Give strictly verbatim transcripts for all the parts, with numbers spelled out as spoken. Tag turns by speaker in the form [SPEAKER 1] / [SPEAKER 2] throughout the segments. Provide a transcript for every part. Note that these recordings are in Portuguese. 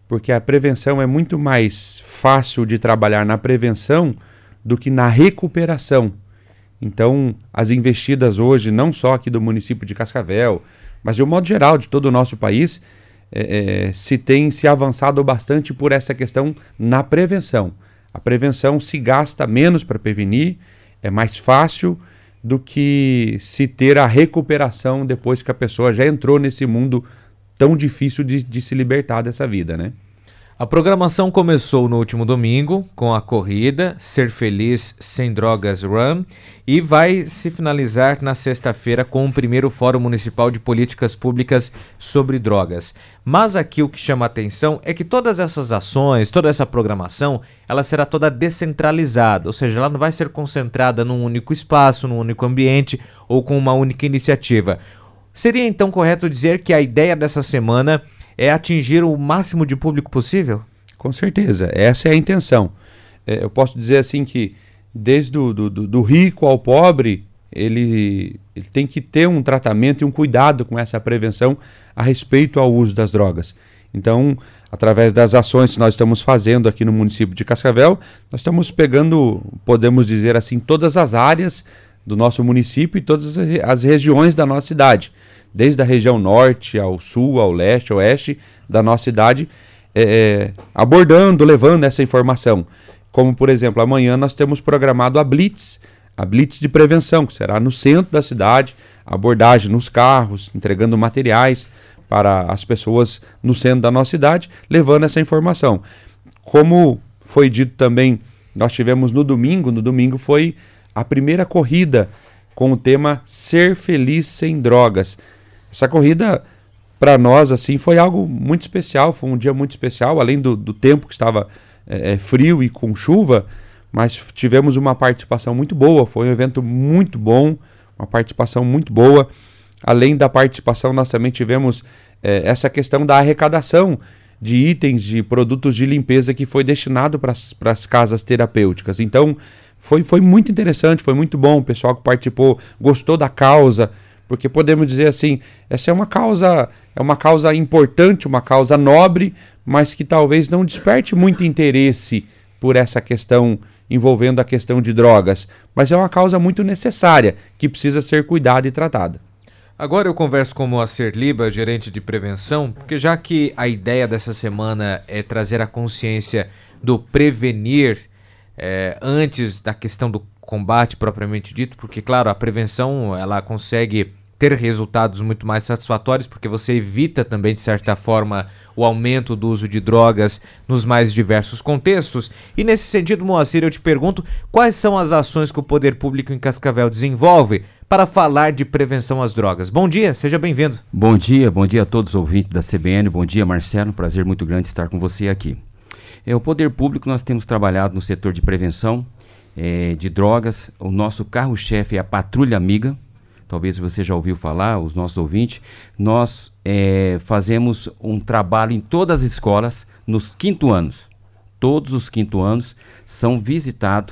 [SPEAKER 1] porque a prevenção é muito mais fácil de trabalhar na prevenção do que na recuperação. Então, as investidas hoje, não só aqui do município de Cascavel, mas de um modo geral, de todo o nosso país, é, é, se tem se avançado bastante por essa questão na prevenção. A prevenção se gasta menos para prevenir, é mais fácil do que se ter a recuperação depois que a pessoa já entrou nesse mundo tão difícil de, de se libertar dessa vida, né?
[SPEAKER 2] A programação começou no último domingo com a corrida Ser Feliz Sem Drogas Run e vai se finalizar na sexta-feira com o primeiro Fórum Municipal de Políticas Públicas sobre Drogas. Mas aqui o que chama a atenção é que todas essas ações, toda essa programação, ela será toda descentralizada, ou seja, ela não vai ser concentrada num único espaço, num único ambiente ou com uma única iniciativa. Seria então correto dizer que a ideia dessa semana é atingir o máximo de público possível?
[SPEAKER 1] Com certeza, essa é a intenção. É, eu posso dizer assim que desde do, do, do rico ao pobre, ele, ele tem que ter um tratamento e um cuidado com essa prevenção a respeito ao uso das drogas. Então, através das ações que nós estamos fazendo aqui no município de Cascavel, nós estamos pegando, podemos dizer assim, todas as áreas do nosso município e todas as regiões da nossa cidade. Desde a região norte ao sul, ao leste, ao oeste da nossa cidade, é, abordando, levando essa informação. Como, por exemplo, amanhã nós temos programado a Blitz, a Blitz de prevenção, que será no centro da cidade, abordagem nos carros, entregando materiais para as pessoas no centro da nossa cidade, levando essa informação. Como foi dito também, nós tivemos no domingo, no domingo foi a primeira corrida com o tema Ser Feliz Sem Drogas. Essa corrida, para nós, assim, foi algo muito especial, foi um dia muito especial, além do, do tempo que estava é, frio e com chuva, mas tivemos uma participação muito boa, foi um evento muito bom, uma participação muito boa. Além da participação, nós também tivemos é, essa questão da arrecadação de itens, de produtos de limpeza que foi destinado para as casas terapêuticas. Então, foi, foi muito interessante, foi muito bom, o pessoal que participou gostou da causa, porque podemos dizer assim, essa é uma causa, é uma causa importante, uma causa nobre, mas que talvez não desperte muito interesse por essa questão envolvendo a questão de drogas, mas é uma causa muito necessária, que precisa ser cuidada e tratada.
[SPEAKER 2] Agora eu converso com o Moacir Liba, gerente de prevenção, porque já que a ideia dessa semana é trazer a consciência do prevenir é, antes da questão do combate propriamente dito, porque claro, a prevenção ela consegue ter resultados muito mais satisfatórios, porque você evita também de certa forma o aumento do uso de drogas nos mais diversos contextos. E nesse sentido, Moacir, eu te pergunto, quais são as ações que o poder público em Cascavel desenvolve para falar de prevenção às drogas? Bom dia, seja bem-vindo.
[SPEAKER 3] Bom dia, bom dia a todos os ouvintes da C B N, bom dia Marcelo, prazer muito grande estar com você aqui. É, o poder público, nós temos trabalhado no setor de prevenção é, de drogas. O nosso carro-chefe é a Patrulha Amiga, talvez você já ouviu falar, os nossos ouvintes. Nós é, fazemos um trabalho em todas as escolas, nos quinto anos. Todos os quinto anos são visitados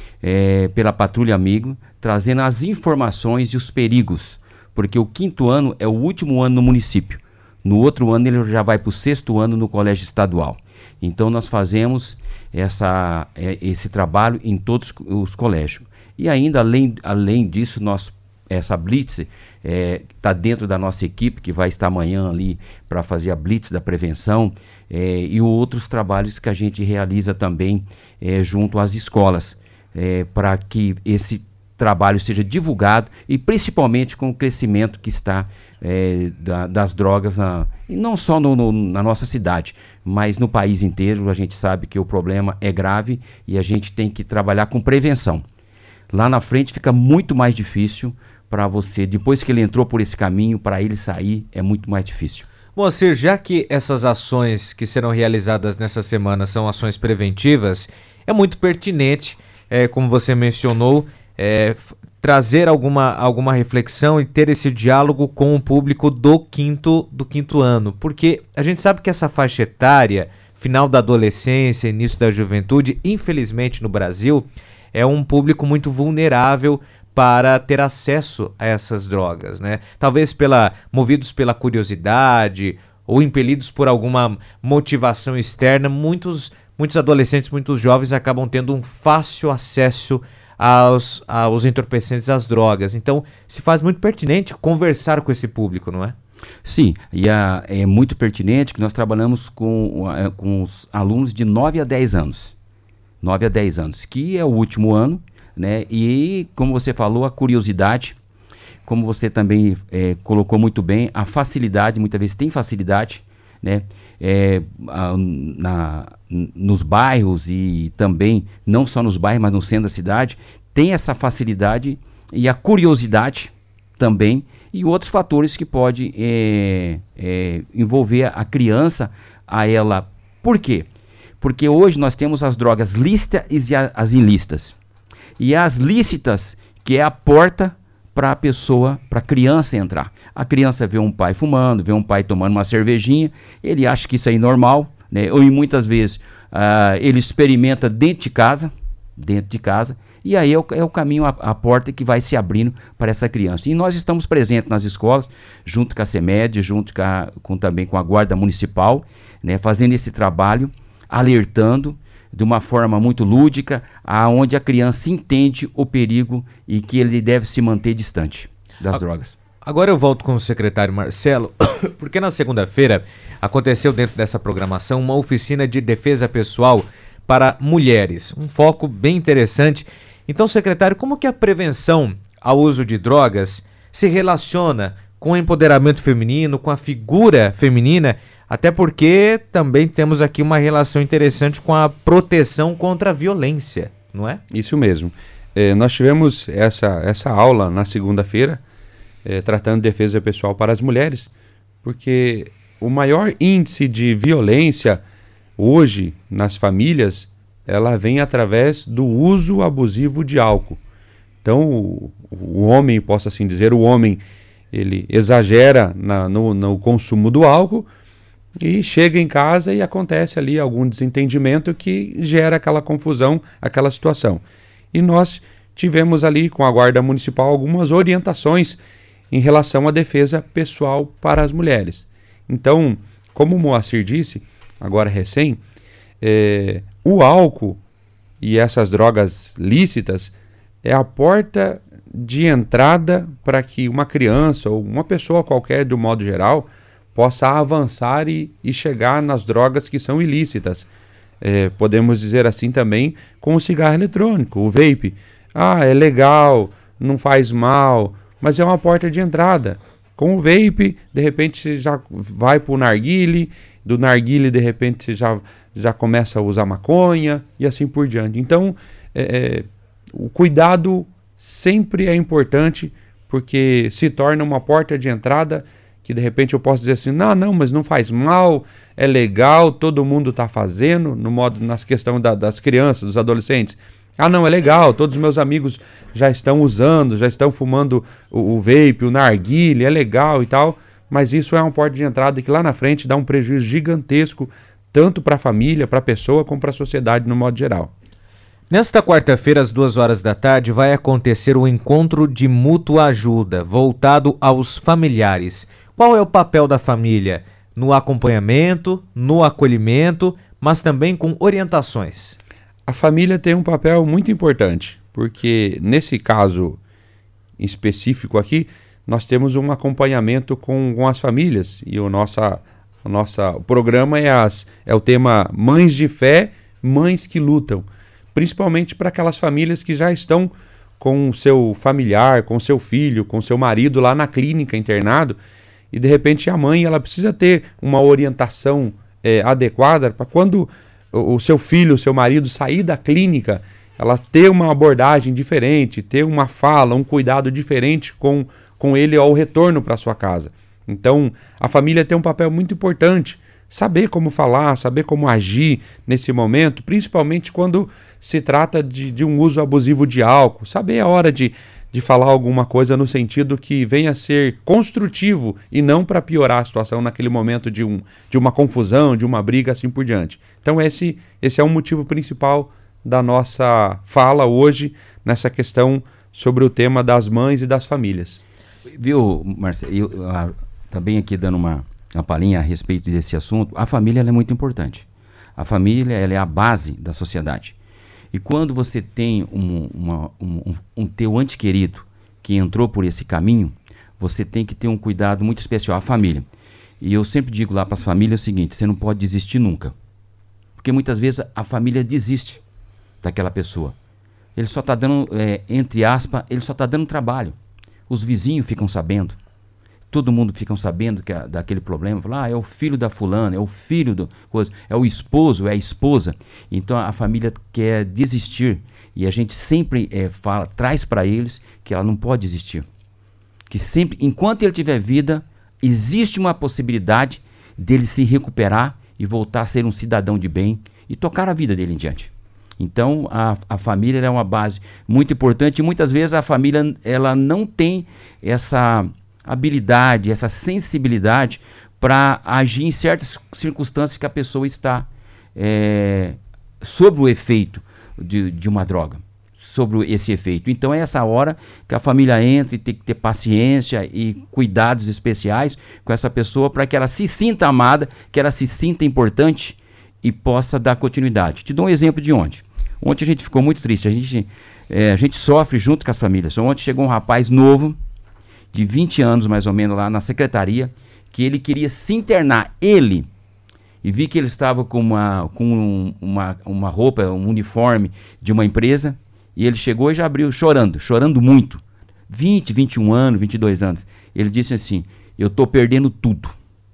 [SPEAKER 3] é, pela Patrulha Amigo, trazendo as informações e os perigos, porque o quinto ano é o último ano no município. No outro ano ele já vai para o sexto ano no colégio estadual. Então nós fazemos essa, é, esse trabalho em todos os colégios. E ainda, além, além disso, nós essa Blitz está é, dentro da nossa equipe, que vai estar amanhã ali para fazer a Blitz da prevenção, é, e outros trabalhos que a gente realiza também é, junto às escolas, é, para que esse trabalho seja divulgado e principalmente com o crescimento que está é, da, das drogas, na, e não só no, no, na nossa cidade, mas no país inteiro. A gente sabe que o problema é grave e a gente tem que trabalhar com prevenção. Lá na frente fica muito mais difícil para você, depois que ele entrou por esse caminho, para ele sair é muito mais difícil.
[SPEAKER 2] Moacir, já que essas ações que serão realizadas nessa semana são ações preventivas, é muito pertinente, é, como você mencionou, é, f- trazer alguma, alguma reflexão e ter esse diálogo com o público do quinto, do quinto ano, porque a gente sabe que essa faixa etária, final da adolescência, início da juventude, infelizmente no Brasil, é um público muito vulnerável para ter acesso a essas drogas, né? Talvez pela, movidos pela curiosidade ou impelidos por alguma motivação externa, muitos, muitos adolescentes, muitos jovens acabam tendo um fácil acesso aos, aos entorpecentes, às drogas. Então, se faz muito pertinente conversar com esse público, não é?
[SPEAKER 3] Sim, e a, é muito pertinente que nós trabalhamos com, a, com os alunos de nove a dez anos. nove a dez anos, que é o último ano, né? E, como você falou, a curiosidade, como você também é, colocou muito bem, a facilidade, muitas vezes tem facilidade, né? É, a, na, nos bairros e também, não só nos bairros, mas no centro da cidade, tem essa facilidade e a curiosidade também, e outros fatores que pode é, é, envolver a criança a ela. Por quê? Porque hoje nós temos as drogas lícitas e a, as ilícitas. E as lícitas, que é a porta para a pessoa, para a criança entrar. A criança vê um pai fumando, vê um pai tomando uma cervejinha, ele acha que isso é normal, né? Ou muitas vezes uh, ele experimenta dentro de casa, dentro de casa, e aí é o, é o caminho, a, a porta que vai se abrindo para essa criança. E nós estamos presentes nas escolas, junto com a CEMED, junto com, a, com também com a Guarda Municipal, né? Fazendo esse trabalho, alertando, de uma forma muito lúdica, aonde a criança entende o perigo e que ele deve se manter distante das a, drogas.
[SPEAKER 2] Agora eu volto com o secretário Marcelo, porque na segunda-feira aconteceu dentro dessa programação uma oficina de defesa pessoal para mulheres, um foco bem interessante. Então, secretário, como que a prevenção ao uso de drogas se relaciona com o empoderamento feminino, com a figura feminina? Até porque também temos aqui uma relação interessante com a proteção contra a violência, não é?
[SPEAKER 1] Isso mesmo. É, nós tivemos essa, essa aula na segunda-feira, é, tratando de defesa pessoal para as mulheres, porque o maior índice de violência hoje nas famílias, ela vem através do uso abusivo de álcool. Então, o, o homem, posso assim dizer, o homem, ele exagera na, no, no consumo do álcool, e chega em casa e acontece ali algum desentendimento que gera aquela confusão, aquela situação. E nós tivemos ali com a Guarda Municipal algumas orientações em relação à defesa pessoal para as mulheres. Então, como o Moacir disse, agora recém, é, o álcool e essas drogas lícitas é a porta de entrada para que uma criança ou uma pessoa qualquer, do modo geral, possa avançar e, e chegar nas drogas que são ilícitas. É, podemos dizer assim também com o cigarro eletrônico, o vape. Ah, é legal, não faz mal, mas é uma porta de entrada. Com o vape, de repente você já vai para o narguile, do narguile de repente você já, já começa a usar maconha e assim por diante. Então, é, é, o cuidado sempre é importante, porque se torna uma porta de entrada que de repente eu posso dizer assim, não, não, mas não faz mal, é legal, todo mundo está fazendo, no modo, nas questões da, das crianças, dos adolescentes. Ah, não, é legal, todos os meus amigos já estão usando, já estão fumando o, o vape, o narguilé, é legal e tal, mas isso é uma porta de entrada que lá na frente dá um prejuízo gigantesco, tanto para a família, para a pessoa, como para a sociedade no modo geral.
[SPEAKER 2] Nesta quarta-feira, às duas horas da tarde, vai acontecer o encontro de mútua ajuda, voltado aos familiares. Qual é o papel da família no acompanhamento, no acolhimento, mas também com orientações?
[SPEAKER 1] A família tem um papel muito importante, porque nesse caso específico aqui, nós temos um acompanhamento com, com as famílias, e o, nossa, o nosso programa é, as, é o tema Mães de Fé, Mães que Lutam, principalmente para aquelas famílias que já estão com o seu familiar, com o seu filho, com o seu marido lá na clínica internado, e de repente a mãe ela precisa ter uma orientação é, adequada para quando o, o seu filho, o seu marido sair da clínica, ela ter uma abordagem diferente, ter uma fala, um cuidado diferente com, com ele ao retorno para sua casa. Então a família tem um papel muito importante, saber como falar, saber como agir nesse momento, principalmente quando se trata de, de um uso abusivo de álcool, saber a hora de de falar alguma coisa no sentido que venha a ser construtivo e não para piorar a situação naquele momento de, um, de uma confusão, de uma briga, assim por diante. Então esse, esse é um motivo principal da nossa fala hoje nessa questão sobre o tema das mães e das famílias.
[SPEAKER 3] Viu, Marcelo, eu, ah, também aqui dando uma uma palhinha a respeito desse assunto, a família ela é muito importante. A família ela é a base da sociedade. E quando você tem um, uma, um, um, um teu ente querido que entrou por esse caminho, você tem que ter um cuidado muito especial, a família. E eu sempre digo lá para as famílias o seguinte, você não pode desistir nunca. Porque muitas vezes a família desiste daquela pessoa. Ele só está dando, é, entre aspas, ele só está dando trabalho. Os vizinhos ficam sabendo. Todo mundo fica sabendo que é daquele problema. Fala, ah, é o filho da fulana, é o filho do... É o esposo, é a esposa. Então a família quer desistir. E a gente sempre é, fala, traz para eles que ela não pode desistir. Que sempre, enquanto ele tiver vida, existe uma possibilidade dele se recuperar e voltar a ser um cidadão de bem e tocar a vida dele em diante. Então a, a família é uma base muito importante e muitas vezes a família ela não tem essa habilidade, essa sensibilidade para agir em certas circunstâncias que a pessoa está é, sob o efeito de, de uma droga, sobre esse efeito. Então é essa hora que a família entra e tem que ter paciência e cuidados especiais com essa pessoa para que ela se sinta amada, que ela se sinta importante e possa dar continuidade. Te dou um exemplo de ontem. Ontem a gente ficou muito triste, a gente, é, a gente sofre junto com as famílias. Ontem chegou um rapaz novo, de vinte anos mais ou menos lá na secretaria, que ele queria se internar, ele, e vi que ele estava com uma, com um, uma, uma roupa, um uniforme de uma empresa, e ele chegou e já abriu chorando, chorando muito, vinte, vinte e um anos, vinte e dois anos, ele disse assim, eu estou perdendo tudo,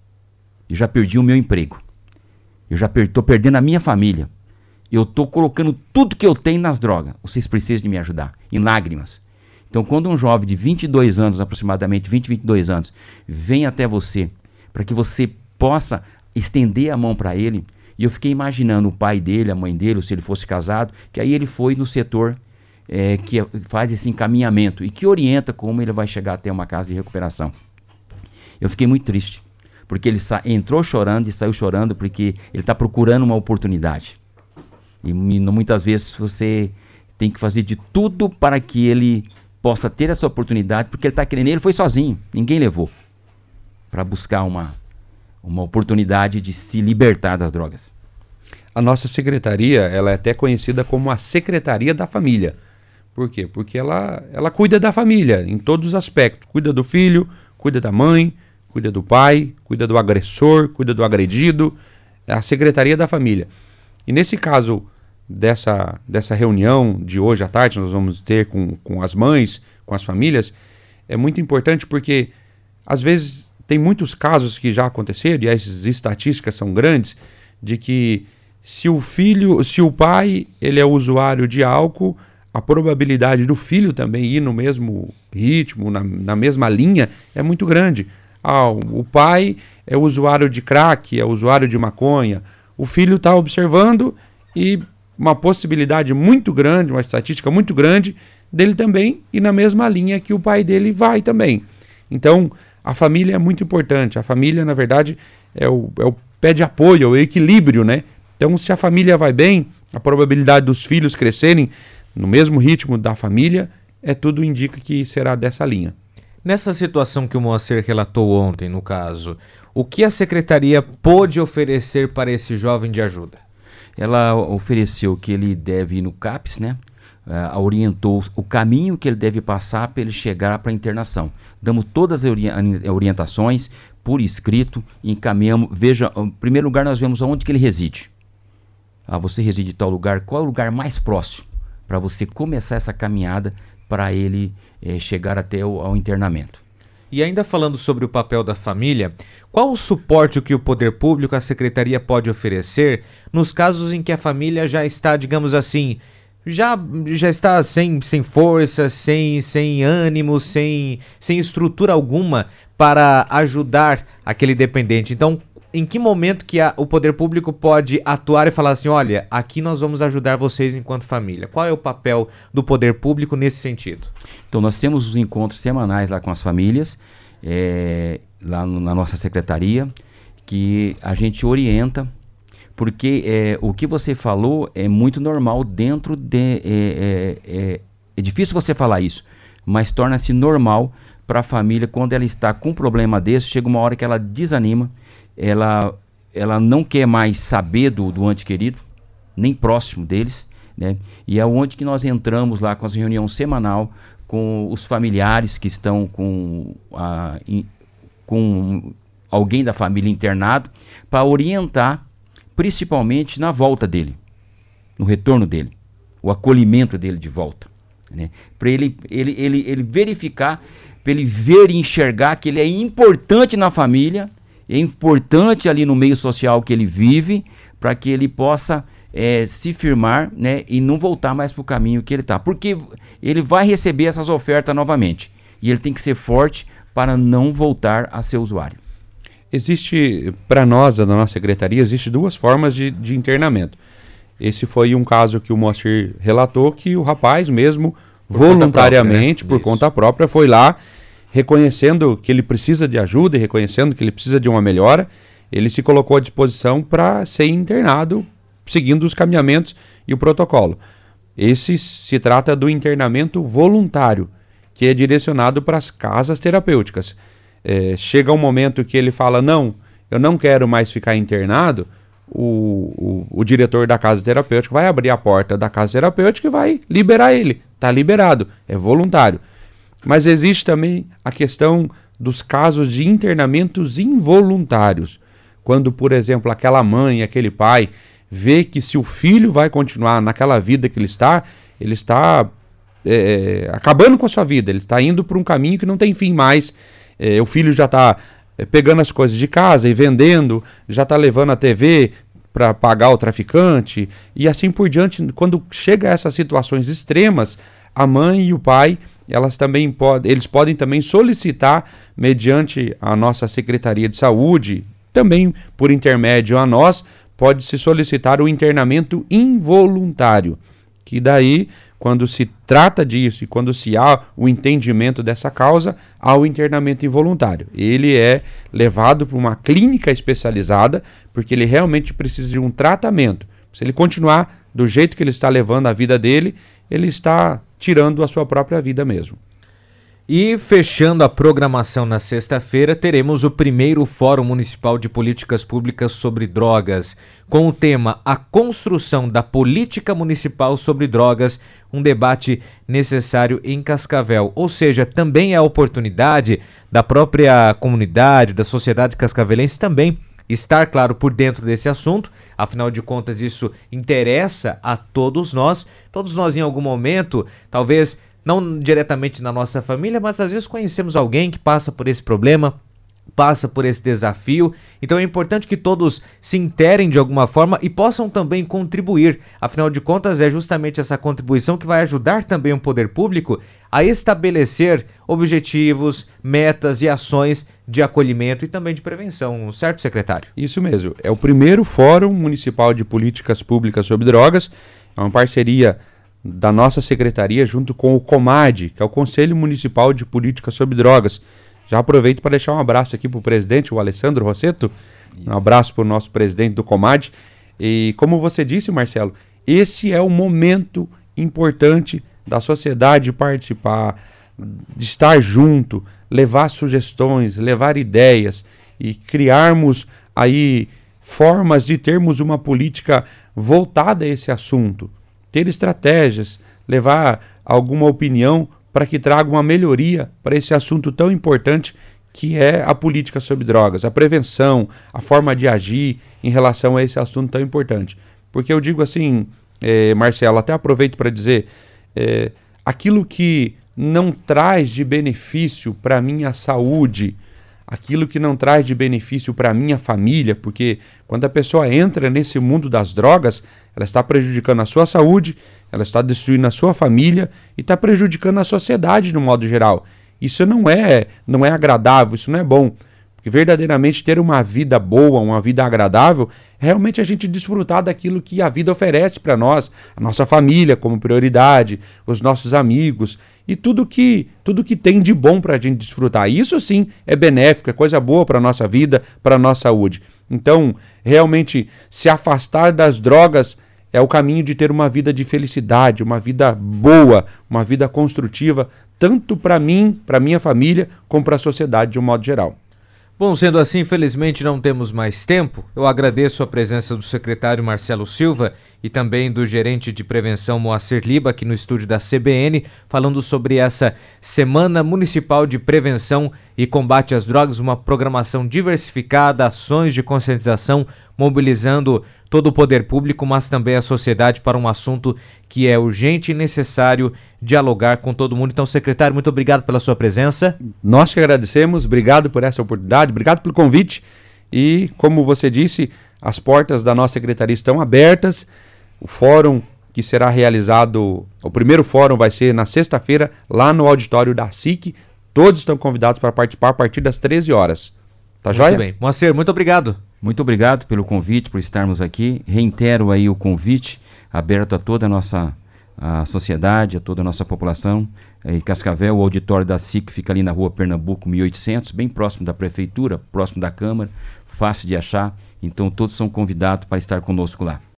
[SPEAKER 3] eu já perdi o meu emprego, eu já estou per- perdendo a minha família, eu estou colocando tudo que eu tenho nas drogas, vocês precisam de me ajudar, em lágrimas. Então, quando um jovem de vinte e dois anos, aproximadamente vinte, vinte e dois anos, vem até você, para que você possa estender a mão para ele, e eu fiquei imaginando o pai dele, a mãe dele, ou se ele fosse casado, que aí ele foi no setor é, que faz esse encaminhamento e que orienta como ele vai chegar até uma casa de recuperação. Eu fiquei muito triste, porque ele sa- entrou chorando e saiu chorando porque ele está procurando uma oportunidade. E muitas vezes você tem que fazer de tudo para que ele possa ter essa oportunidade, porque ele está querendo, ele foi sozinho, ninguém levou, para buscar uma, uma oportunidade de se libertar das drogas.
[SPEAKER 1] A nossa secretaria, ela é até conhecida como a Secretaria da Família. Por quê? Porque ela, ela cuida da família, em todos os aspectos. Cuida do filho, cuida da mãe, cuida do pai, cuida do agressor, cuida do agredido. É a Secretaria da Família. E nesse caso dessa, dessa reunião de hoje à tarde, nós vamos ter com, com as mães, com as famílias, é muito importante porque, às vezes, tem muitos casos que já aconteceram, e as estatísticas são grandes, de que se o filho, se o pai ele é usuário de álcool, a probabilidade do filho também ir no mesmo ritmo, na, na mesma linha, é muito grande. Ah, o pai é usuário de crack, é usuário de maconha, o filho está observando e uma possibilidade muito grande, uma estatística muito grande dele também ir na mesma linha que o pai dele vai também. Então, a família é muito importante. A família, na verdade, é o, é o pé de apoio, é o equilíbrio, né? Então, se a família vai bem, a probabilidade dos filhos crescerem no mesmo ritmo da família, é tudo indica que será dessa linha.
[SPEAKER 2] Nessa situação que o Moacir relatou ontem, no caso, o que a secretaria pôde oferecer para esse jovem de ajuda?
[SPEAKER 3] Ela ofereceu que ele deve ir no CAPS, né? Uh, orientou o caminho que ele deve passar para ele chegar para a internação. Damos todas as ori- orientações por escrito e encaminhamos. Veja, em primeiro lugar nós vemos aonde que ele reside. Ah, você reside em tal lugar, qual é o lugar mais próximo para você começar essa caminhada para ele eh, chegar até o, ao internamento.
[SPEAKER 2] E ainda falando sobre o papel da família, qual o suporte que o poder público, a secretaria pode oferecer nos casos em que a família já está, digamos assim, já, já está sem, sem força, sem, sem ânimo, sem, sem estrutura alguma para ajudar aquele dependente? Então, em que momento que a, o poder público pode atuar e falar assim, olha, aqui nós vamos ajudar vocês enquanto família? Qual é o papel do poder público nesse sentido?
[SPEAKER 3] Então, nós temos os encontros semanais lá com as famílias, é, lá no, na nossa secretaria, que a gente orienta, porque é, o que você falou é muito normal dentro de... É, é, é, é difícil você falar isso, mas torna-se normal para a família, quando ela está com um problema desse, chega uma hora que ela desanima, ela, ela não quer mais saber do, do ente querido, nem próximo deles, né? E é onde que nós entramos lá com as reuniões semanal com os familiares que estão com, a, in, com alguém da família internado, para orientar, principalmente na volta dele, no retorno dele, o acolhimento dele de volta, né? Para ele, ele, ele, ele verificar, para ele ver e enxergar que ele é importante na família, é importante ali no meio social que ele vive, para que ele possa é, se firmar, né, e não voltar mais para o caminho que ele está. Porque ele vai receber essas ofertas novamente. E ele tem que ser forte para não voltar a ser usuário.
[SPEAKER 1] Existe, para nós, da nossa secretaria, existe duas formas de, de internamento. Esse foi um caso que o Moacir relatou, que o rapaz mesmo, por voluntariamente, conta própria, né? por conta própria, foi lá, reconhecendo que ele precisa de ajuda e reconhecendo que ele precisa de uma melhora, ele se colocou à disposição para ser internado, seguindo os caminhamentos e o protocolo. Esse se trata do internamento voluntário, que é direcionado para as casas terapêuticas. É, chega um momento que ele fala, não, eu não quero mais ficar internado, o, o, o diretor da casa terapêutica vai abrir a porta da casa terapêutica e vai liberar ele. Está liberado, é voluntário. Mas existe também a questão dos casos de internamentos involuntários. Quando, por exemplo, aquela mãe, aquele pai, vê que se o filho vai continuar naquela vida que ele está, ele está é, acabando com a sua vida, ele está indo por um caminho que não tem fim mais. É, o filho já está é, pegando as coisas de casa e vendendo, já está levando a T V para pagar o traficante, e assim por diante. Quando chega a essas situações extremas, a mãe e o pai, elas também podem, eles podem também solicitar, mediante a nossa Secretaria de Saúde, também por intermédio a nós, pode-se solicitar o internamento involuntário, que daí, quando se trata disso e quando se há o entendimento dessa causa, há o internamento involuntário. Ele é levado para uma clínica especializada, porque ele realmente precisa de um tratamento. Se ele continuar do jeito que ele está levando a vida dele, ele está tirando a sua própria vida mesmo.
[SPEAKER 2] E fechando a programação na sexta-feira, teremos o primeiro Fórum Municipal de Políticas Públicas sobre Drogas, com o tema A Construção da Política Municipal sobre Drogas, um debate necessário em Cascavel. Ou seja, também é a oportunidade da própria comunidade, da sociedade cascavelense também estar, claro, por dentro desse assunto. Afinal de contas, isso interessa a todos nós. Todos nós, em algum momento, talvez não diretamente na nossa família, mas às vezes conhecemos alguém que passa por esse problema, passa por esse desafio. Então é importante que todos se interem de alguma forma e possam também contribuir. Afinal de contas, é justamente essa contribuição que vai ajudar também o poder público a estabelecer objetivos, metas e ações de acolhimento e também de prevenção, certo, secretário?
[SPEAKER 1] Isso mesmo. É o primeiro Fórum Municipal de Políticas Públicas sobre Drogas. É uma parceria da nossa secretaria junto com o COMAD, que é o Conselho Municipal de Políticas sobre Drogas. Já aproveito para deixar um abraço aqui para o presidente, o Alessandro Rossetto. Isso. Um abraço para o nosso presidente do COMAD. E como você disse, Marcelo, esse é o momento importante da sociedade participar, de estar junto, levar sugestões, levar ideias e criarmos aí formas de termos uma política voltada a esse assunto. Ter estratégias, levar alguma opinião para que traga uma melhoria para esse assunto tão importante que é a política sobre drogas, a prevenção, a forma de agir em relação a esse assunto tão importante. Porque eu digo assim, eh, Marcelo, até aproveito para dizer, eh, aquilo que não traz de benefício para a minha saúde, aquilo que não traz de benefício para a minha família, porque quando a pessoa entra nesse mundo das drogas, ela está prejudicando a sua saúde, ela está destruindo a sua família e está prejudicando a sociedade no modo geral. Isso não é, não é agradável, isso não é bom. Porque verdadeiramente ter uma vida boa, uma vida agradável, é realmente a gente desfrutar daquilo que a vida oferece para nós, a nossa família como prioridade, os nossos amigos e tudo que, tudo que tem de bom para a gente desfrutar. Isso sim é benéfico, é coisa boa para a nossa vida, para a nossa saúde. Então, realmente, se afastar das drogas é o caminho de ter uma vida de felicidade, uma vida boa, uma vida construtiva, tanto para mim, para minha família, como para a sociedade de um modo geral.
[SPEAKER 2] Bom, sendo assim, infelizmente não temos mais tempo. Eu agradeço a presença do secretário Marcelo Silva e também do gerente de prevenção Moacir Liba aqui no estúdio da C B N, falando sobre essa Semana Municipal de Prevenção e Combate às Drogas, uma programação diversificada, ações de conscientização, mobilizando todo o poder público, mas também a sociedade para um assunto que é urgente e necessário dialogar com todo mundo. Então, secretário, muito obrigado pela sua presença.
[SPEAKER 1] Nós que agradecemos, obrigado por essa oportunidade, obrigado pelo convite e, como você disse, as portas da nossa secretaria estão abertas. O fórum que será realizado, o primeiro fórum vai ser na sexta-feira, lá no auditório da S I C. Todos estão convidados para participar a partir das treze horas. Tá joia?
[SPEAKER 2] Muito bem. Moacir, muito obrigado.
[SPEAKER 3] Muito obrigado pelo convite, por estarmos aqui. Reitero aí o convite aberto a toda a nossa a sociedade, a toda a nossa população. Em Cascavel, o auditório da S I C fica ali na rua Pernambuco, mil e oitocentos, bem próximo da prefeitura, próximo da Câmara, fácil de achar. Então todos são convidados para estar conosco lá.